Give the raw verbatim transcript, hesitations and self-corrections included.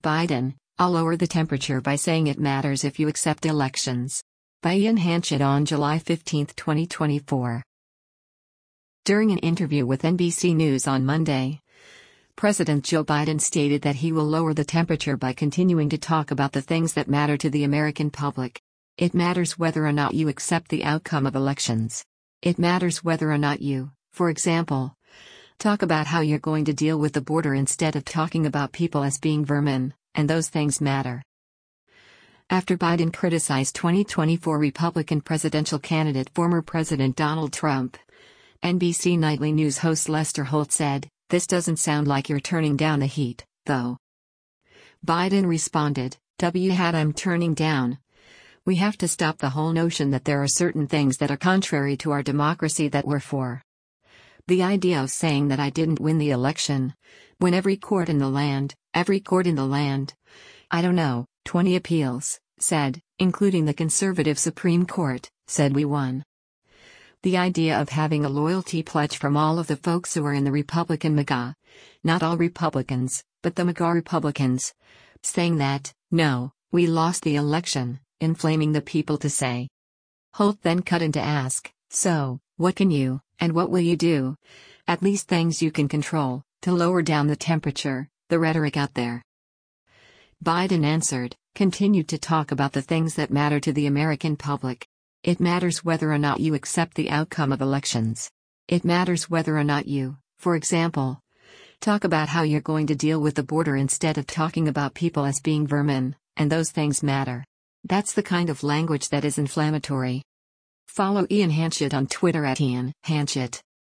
Biden, I'll lower the temperature by saying it matters if you accept elections. By Ian Hanchett on July fifteenth, twenty twenty-four. During an interview with N B C News on Monday, President Joe Biden stated that he will lower the temperature by continuing to talk about the things that matter to the American public. It matters whether or not you accept the outcome of elections. It matters whether or not you, for example, talk about how you're going to deal with the border instead of talking about people as being vermin, and those things matter. After Biden criticized twenty twenty-four Republican presidential candidate former President Donald Trump, N B C Nightly News host Lester Holt said, "This doesn't sound like you're turning down the heat, though." Biden responded, "W hat I'm turning down. We have to stop the whole notion that there are certain things that are contrary to our democracy that we're for. The idea of saying that I didn't win the election, when every court in the land, every court in the land, I don't know, twenty appeals, said, including the conservative Supreme Court, said we won. The idea of having a loyalty pledge from all of the folks who are in the Republican MAGA, not all Republicans, but the MAGA Republicans, saying that, no, we lost the election, inflaming the people to say." Holt then cut in to ask, "So, what can you, and what will you do, at least things you can control, to lower down the temperature, the rhetoric out there?" Biden answered, "Continued to talk about the things that matter to the American public. It matters whether or not you accept the outcome of elections. It matters whether or not you, for example, talk about how you're going to deal with the border instead of talking about people as being vermin, and those things matter. That's the kind of language that is inflammatory." Follow Ian Hanchett on Twitter at Ian Hanchett.